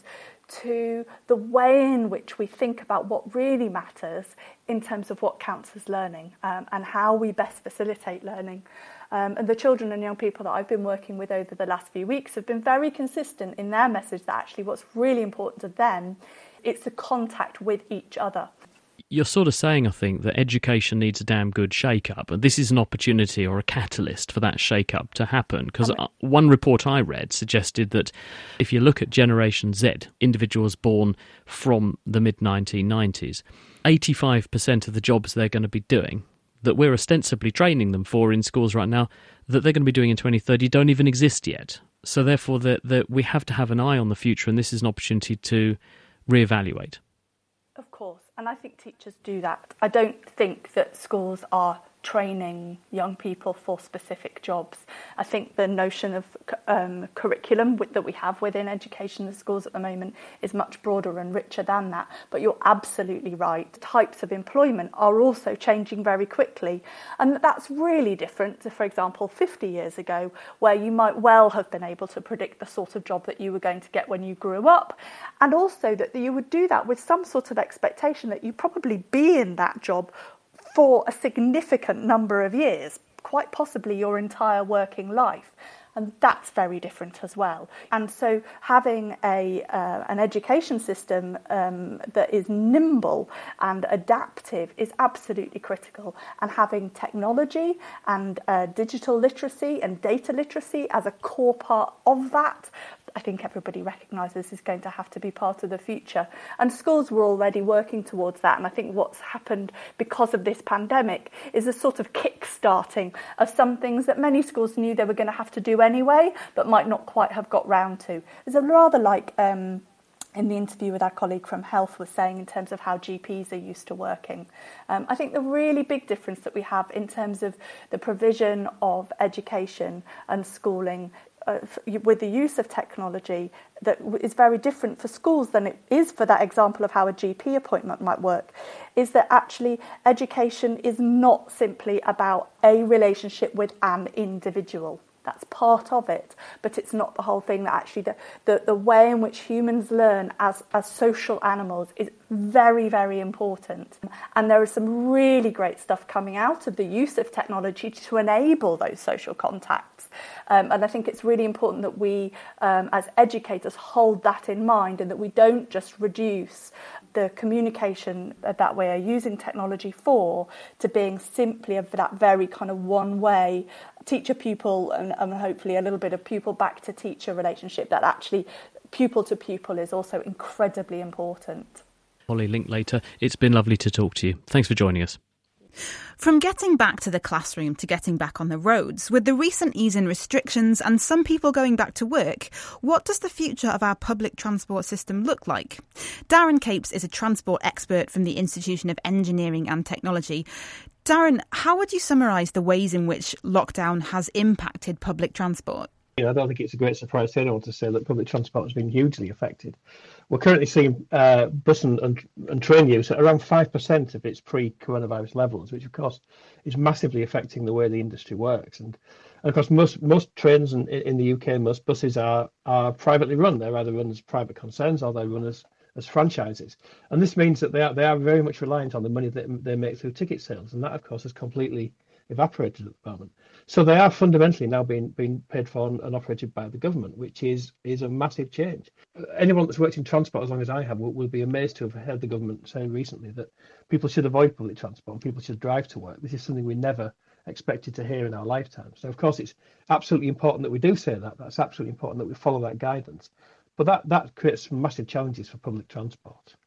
to the way in which we think about what really matters in terms of what counts as learning, um, and how we best facilitate learning. Um, and the children and young people that I've been working with over the last few weeks have been very consistent in their message that actually what's really important to them, it's the contact with each other. You're sort of saying, I think, that education needs a damn good shake-up, and this is an opportunity or a catalyst for that shake-up to happen. Because one report I read suggested that if you look at Generation Z, individuals born from the mid nineteen nineties, eighty-five percent of the jobs they're going to be doing, that we're ostensibly training them for in schools right now, that they're going to be doing in twenty thirty don't even exist yet. So therefore, that that we have to have an eye on the future, and this is an opportunity to reevaluate. Of course, and I think teachers do that. I don't think that schools are training young people for specific jobs. I think the notion of um, curriculum that we have within education in schools at the moment is much broader and richer than that. But you're absolutely right. Types of employment are also changing very quickly. And that's really different to, for example, fifty years ago, where you might well have been able to predict the sort of job that you were going to get when you grew up. And also that you would do that with some sort of expectation that you'd probably be in that job for a significant number of years, quite possibly your entire working life. And that's very different as well. And so having a uh, an education system um, that is nimble and adaptive is absolutely critical. And having technology and uh, digital literacy and data literacy as a core part of that, I think everybody recognises is going to have to be part of the future. And schools were already working towards that. And I think what's happened because of this pandemic is a sort of kick-starting of some things that many schools knew they were going to have to do anyway, but might not quite have got round to. It's a rather like um, in the interview with our colleague from Health was saying in terms of how G Ps are used to working. Um, I think the really big difference that we have in terms of the provision of education and schooling Uh, with the use of technology that is very different for schools than it is for that example of how a G P appointment might work, is that actually education is not simply about a relationship with an individual. That's part of it, but it's not the whole thing. That actually the, the, the way in which humans learn as, as social animals is very, very important. And there is some really great stuff coming out of the use of technology to enable those social contacts. Um, and I think it's really important that we, um, as educators, hold that in mind and that we don't just reduce the communication that we are using technology for to being simply of that very kind of one-way teacher-pupil and, and hopefully a little bit of pupil-back-to-teacher relationship, that actually pupil-to-pupil is also incredibly important. Holly Linklater, it's been lovely to talk to you. Thanks for joining us. From getting back to the classroom to getting back on the roads, with the recent ease in restrictions and some people going back to work, what does the future of our public transport system look like? Darren Capes is a transport expert from the Institution of Engineering and Technology. Darren, how would you summarise the ways in which lockdown has impacted public transport? I don't think it's a great surprise to anyone to say that public transport has been hugely affected. We're currently seeing uh, bus and, and, and train use at around five percent of its pre-coronavirus levels, which of course is massively affecting the way the industry works. And, and of course, most most trains in, in the U K, most buses are are privately run. They're either run as private concerns or they're run as, as franchises. And this means that they are, they are very much reliant on the money that they make through ticket sales. And that, of course, has completely evaporated at the moment. So they are fundamentally now being being paid for and operated by the government, which is is a massive change. Anyone that's worked in transport as long as I have will, will be amazed to have heard the government say recently that people should avoid public transport and people should drive to work. This is something we never expected to hear in our lifetime. So of course it's absolutely important that we do say that. That's absolutely important that we follow that guidance. But that, that creates massive challenges for public transport.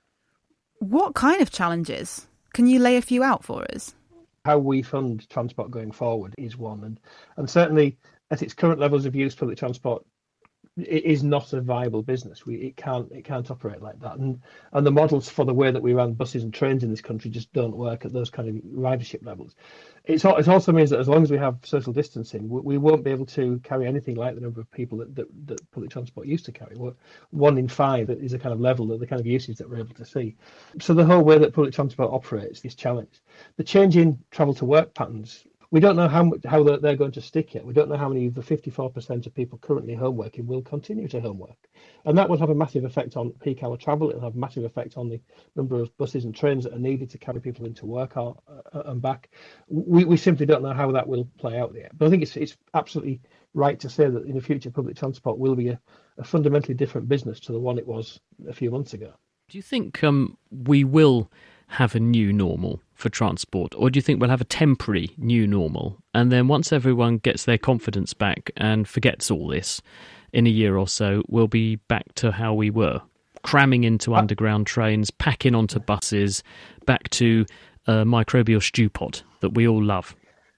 What kind of challenges? Can you lay a few out for us? How we fund transport going forward is one, and and certainly at its current levels of use, public transport it is not a viable business. We it can't it can't operate like that, and and the models for the way that we run buses and trains in this country just don't work at those kind of ridership levels. It's it also means that as long as we have social distancing, we, we won't be able to carry anything like the number of people that, that, that public transport used to carry. One in five is a kind of level of the kind of usage that we're able to see. So the whole way that public transport operates is challenged. The change in travel to work patterns We don't know how how they're going to stick it. We don't know how many of the fifty-four percent of people currently homeworking will continue to homework. And that will have a massive effect on peak hour travel. It'll have a massive effect on the number of buses and trains that are needed to carry people into work or, uh, and back. We, we simply don't know how that will play out yet. But I think it's it's absolutely right to say that in the future, public transport will be a, a fundamentally different business to the one it was a few months ago. Do you think um, we will have a new normal for transport, or do you think we'll have a temporary new normal, and then once everyone gets their confidence back and forgets all this, in a year or so we'll be back to how we were, cramming into underground trains, packing onto buses, back to a microbial stew pot that we all love?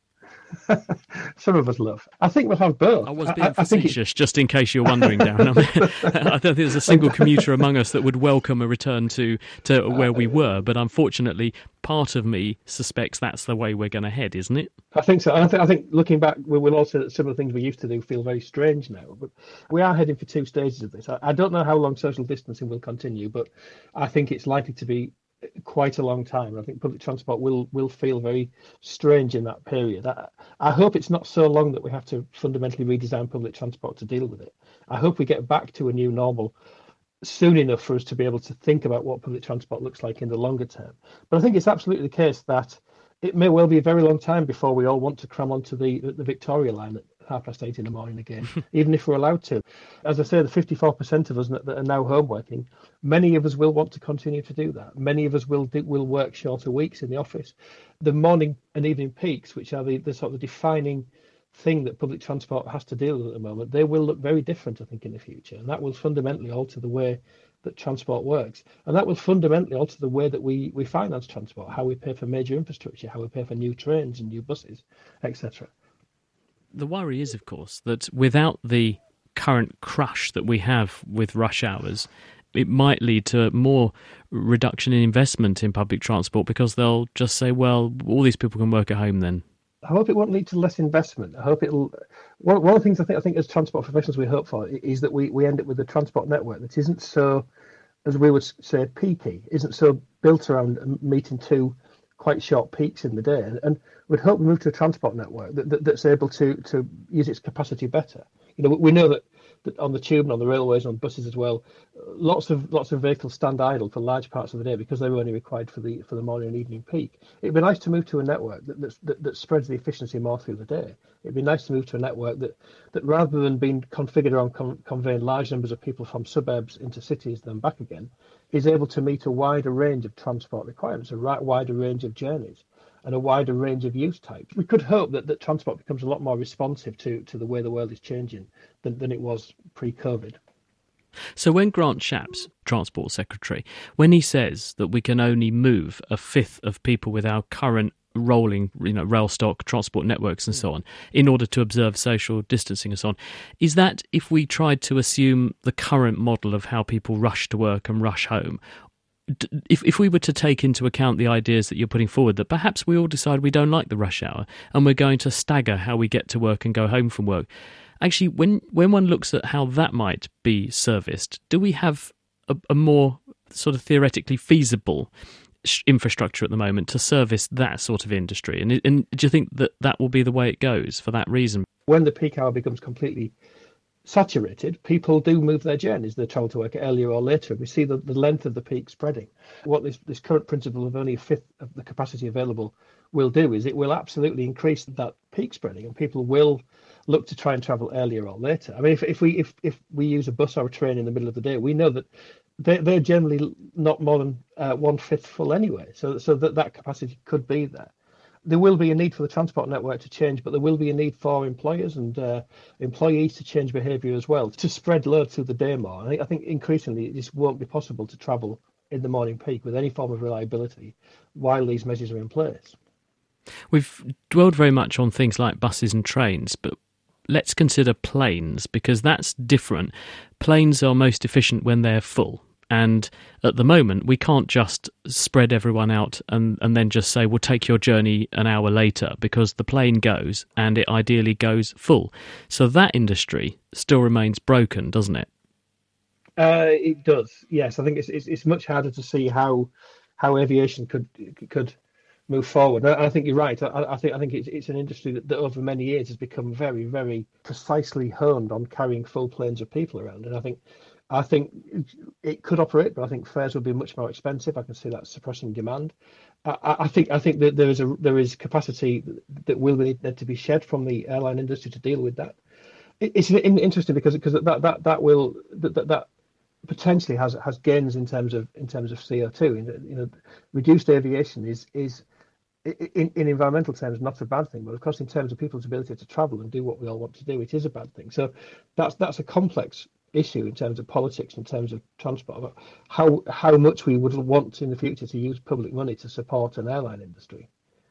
Some of us love. I think we'll have both. I was being I, I facetious, just in case you're wondering, Darren. I, mean, I don't think there's a single commuter among us that would welcome a return to, to where we were, but unfortunately, part of me suspects that's the way we're going to head, isn't it? I think so. I, th- I think looking back, we will also that some of the things we used to do feel very strange now. But we are heading for two stages of this. I, I don't know how long social distancing will continue, but I think it's likely to be quite a long time. I think public transport will will feel very strange in that period. I, I hope it's not so long that we have to fundamentally redesign public transport to deal with it. I hope we get back to a new normal soon enough for us to be able to think about what public transport looks like in the longer term. But I think it's absolutely the case that it may well be a very long time before we all want to cram onto the the Victoria line at half past eight in the morning again, even if we're allowed to. As I say, the fifty-four percent of us that are now home working, many of us will want to continue to do that. Many of us will do, will work shorter weeks in the office. The morning and evening peaks, which are the, the sort of defining thing that public transport has to deal with at the moment, they will look very different, I think, in the future. And that will fundamentally alter the way that transport works. And that will fundamentally alter the way that we, we finance transport, how we pay for major infrastructure, how we pay for new trains and new buses, et cetera. The worry is, of course, that without the current crush that we have with rush hours, it might lead to more reduction in investment in public transport because they'll just say, well, all these people can work at home then. I hope it won't lead to less investment. I hope it'll. One, one of the things I think I think as transport professionals we hope for is that we, we end up with a transport network that isn't so, as we would say, peaky, isn't so built around meeting two quite short peaks in the day, and we'd hope we move to a transport network that, that, that's able to to use its capacity better. You know, we know that, that on the tube and on the railways and on buses as well, lots of lots of vehicles stand idle for large parts of the day because they're only required for the for the morning and evening peak. It'd be nice to move to a network that that, that spreads the efficiency more through the day. It'd be nice to move to a network that, that rather than being configured around con- conveying large numbers of people from suburbs into cities then back again, is able to meet a wider range of transport requirements, a right wider range of journeys, and a wider range of use types. We could hope that, that transport becomes a lot more responsive to, to the way the world is changing than, than it was pre-COVID. So when Grant Shapps, Transport Secretary, when he says that we can only move a fifth of people with our current rolling, you know, rail stock, transport networks and so on, in order to observe social distancing and so on, is that if we tried to assume the current model of how people rush to work and rush home, if if we were to take into account the ideas that you're putting forward, that perhaps we all decide we don't like the rush hour and we're going to stagger how we get to work and go home from work, actually, when when one looks at how that might be serviced, do we have a, a more sort of theoretically feasible infrastructure at the moment to service that sort of industry? And, and do you think that that will be the way it goes for that reason? When the peak hour becomes completely saturated, people do move their journeys. They travel to work earlier or later. We see the, the length of the peak spreading. What this, this current principle of only a fifth of the capacity available will do is it will absolutely increase that peak spreading, and people will look to try and travel earlier or later. I mean, if, if we if, if we use a bus or a train in the middle of the day, we know that they're, they're generally not more than uh, one-fifth full anyway, so so that, that capacity could be there. There will be a need for the transport network to change, but there will be a need for employers and uh, employees to change behaviour as well, to spread load through the day more. I think, I think increasingly it just won't be possible to travel in the morning peak with any form of reliability while these measures are in place. We've dwelled very much on things like buses and trains, but let's consider planes, because that's different. Planes are most efficient when they're full. And at the moment, we can't just spread everyone out and, and then just say, we'll take your journey an hour later, because the plane goes and it ideally goes full. So that industry still remains broken, doesn't it? Uh, it does, yes. I think it's, it's it's much harder to see how how aviation could could move forward. And I think you're right. I, I think I think it's it's an industry that, that over many years has become very, very precisely honed on carrying full planes of people around. And I think I think it could operate, but I think fares will be much more expensive. I can see that suppressing demand. I, I think I think that there is a there is capacity that will need to be shed from the airline industry to deal with that. It, it's interesting because because that that that will that that, that potentially has has gains in terms of in terms of C O two. You know, reduced aviation is is in, in environmental terms not a bad thing, but of course in terms of people's ability to travel and do what we all want to do, it is a bad thing. So that's that's a complex issue in terms of politics, in terms of transport, about how how much we would want in the future to use public money to support an airline industry.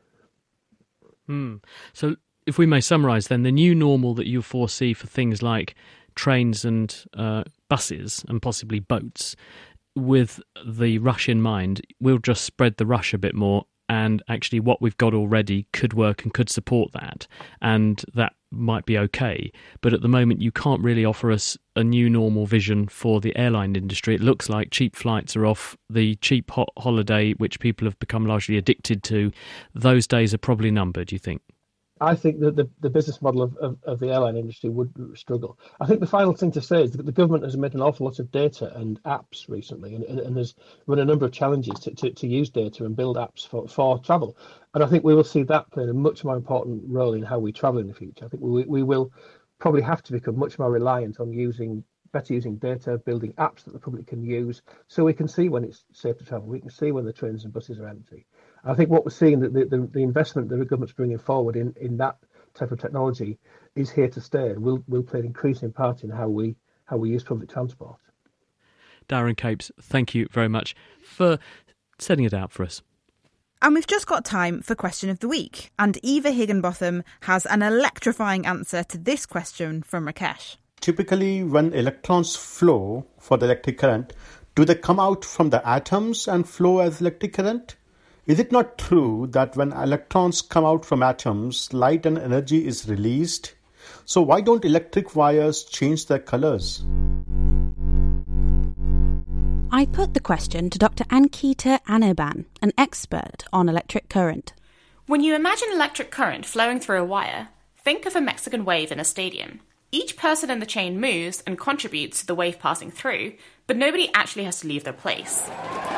Hmm. So if we may summarise then, the new normal that you foresee for things like trains and uh, buses and possibly boats, with the rush in mind, we'll just spread the rush a bit more, and actually what we've got already could work and could support that, and that might be okay. But at the moment you can't really offer us a new normal vision for the airline industry. It looks like cheap flights are off, the cheap hot holiday which people have become largely addicted to, those days are probably numbered, do you think? I think that the, the business model of, of, of the airline industry would struggle. I think the final thing to say is that the government has made an awful lot of data and apps recently, and, and, and has run a number of challenges to, to, to use data and build apps for, for travel. And I think we will see that playing a much more important role in how we travel in the future. I think we, we will probably have to become much more reliant on using better using data, building apps that the public can use, so we can see when it's safe to travel. We can see when the trains and buses are empty. I think what we're seeing, that the, the, the investment that the government's bringing forward in, in that type of technology is here to stay, and will will play an increasing part in how we how we use public transport. Darren Capes, thank you very much for setting it out for us. And we've just got time for Question of the Week, and Eva Higginbotham has an electrifying answer to this question from Rakesh. Typically, when electrons flow for the electric current, do they come out from the atoms and flow as electric current? Is it not true that when electrons come out from atoms, light and energy is released? So why don't electric wires change their colours? I put the question to Doctor Ankita Anirban, an expert on electric current. When you imagine electric current flowing through a wire, think of a Mexican wave in a stadium. Each person in the chain moves and contributes to the wave passing through, but nobody actually has to leave their place.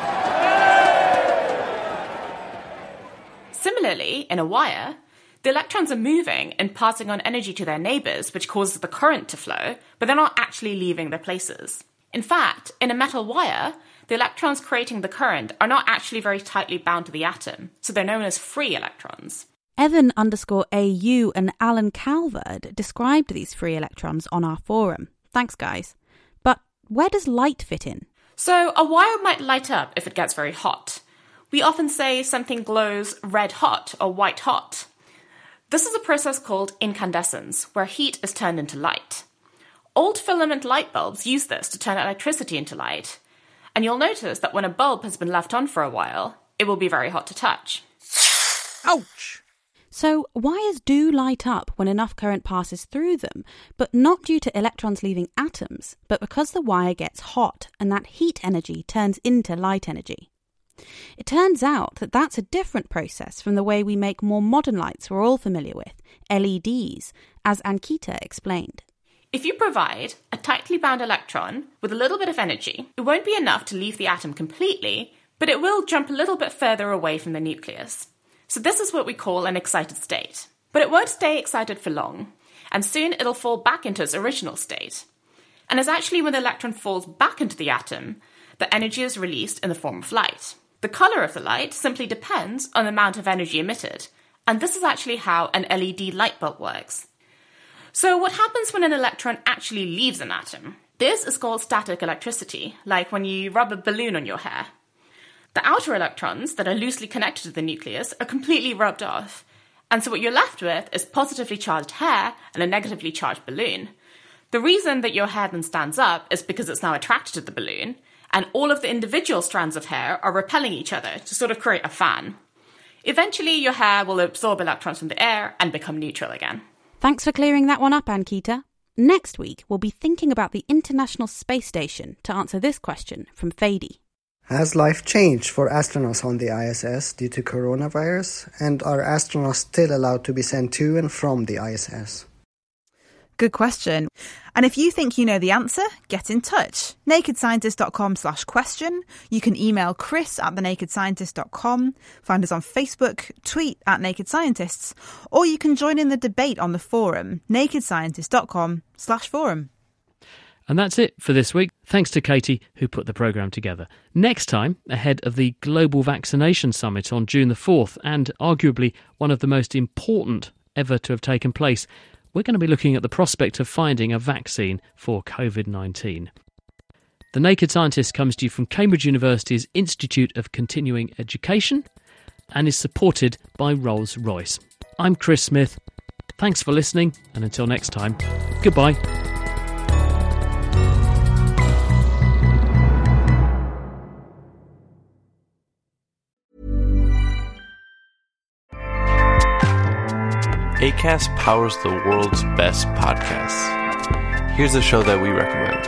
Similarly, in a wire, the electrons are moving and passing on energy to their neighbours, which causes the current to flow, but they're not actually leaving their places. In fact, in a metal wire, the electrons creating the current are not actually very tightly bound to the atom, so they're known as free electrons. Evan underscore A U and Alan Calvert described these free electrons on our forum. Thanks, guys. But where does light fit in? So a wire might light up if it gets very hot. We often say something glows red hot or white hot. This is a process called incandescence, where heat is turned into light. Old filament light bulbs use this to turn electricity into light. And you'll notice that when a bulb has been left on for a while, it will be very hot to touch. Ouch! So wires do light up when enough current passes through them, but not due to electrons leaving atoms, but because the wire gets hot and that heat energy turns into light energy. It turns out that that's a different process from the way we make more modern lights we're all familiar with, L E Ds, as Ankita explained. If you provide a tightly bound electron with a little bit of energy, it won't be enough to leave the atom completely, but it will jump a little bit further away from the nucleus. So this is what we call an excited state. But it won't stay excited for long, and soon it'll fall back into its original state. And it's actually when the electron falls back into the atom that energy is released in the form of light. The colour of the light simply depends on the amount of energy emitted, and this is actually how an L E D light bulb works. So what happens when an electron actually leaves an atom? This is called static electricity, like when you rub a balloon on your hair. The outer electrons that are loosely connected to the nucleus are completely rubbed off, and so what you're left with is positively charged hair and a negatively charged balloon. The reason that your hair then stands up is because it's now attracted to the balloon, and all of the individual strands of hair are repelling each other to sort of create a fan. Eventually, your hair will absorb electrons from the air and become neutral again. Thanks for clearing that one up, Ankita. Next week, we'll be thinking about the International Space Station to answer this question from Fady. Has life changed for astronauts on the I S S due to coronavirus? And are astronauts still allowed to be sent to and from the I S S? Good question. And if you think you know the answer, get in touch. nakedscientist.com slash question. You can email Chris at thenakedscientist dot com, find us on Facebook, tweet at Naked Scientists, or you can join in the debate on the forum, nakedscientist.com slash forum. And that's it for this week. Thanks to Katie, who put the programme together. Next time, ahead of the Global Vaccination Summit on June the fourth, and arguably one of the most important ever to have taken place, we're going to be looking at the prospect of finding a vaccine for covid nineteen. The Naked Scientist comes to you from Cambridge University's Institute of Continuing Education and is supported by Rolls-Royce. I'm Chris Smith. Thanks for listening, and until next time, goodbye. Acast powers the world's best podcasts. Here's a show that we recommend.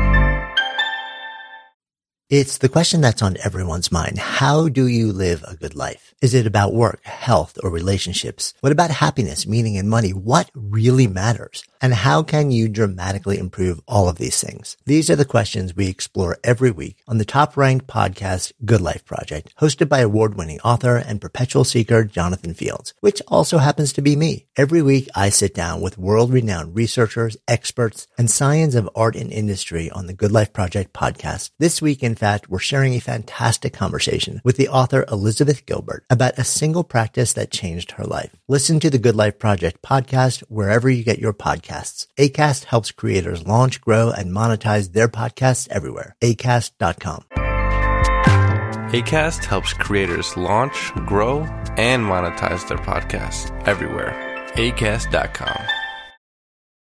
It's the question that's on everyone's mind. How do you live a good life? Is it about work, health, or relationships? What about happiness, meaning, and money? What really matters? And how can you dramatically improve all of these things? These are the questions we explore every week on the top-ranked podcast Good Life Project, hosted by award-winning author and perpetual seeker Jonathan Fields, which also happens to be me. Every week, I sit down with world-renowned researchers, experts, and science of art and industry on the Good Life Project podcast. This week, in fact, we're sharing a fantastic conversation with the author Elizabeth Gilbert about a single practice that changed her life. Listen to the Good Life Project podcast wherever you get your podcasts. Acast helps creators launch, grow, and monetize their podcasts everywhere. acast dot com. Acast helps creators launch, grow, and monetize their podcasts everywhere. acast dot com.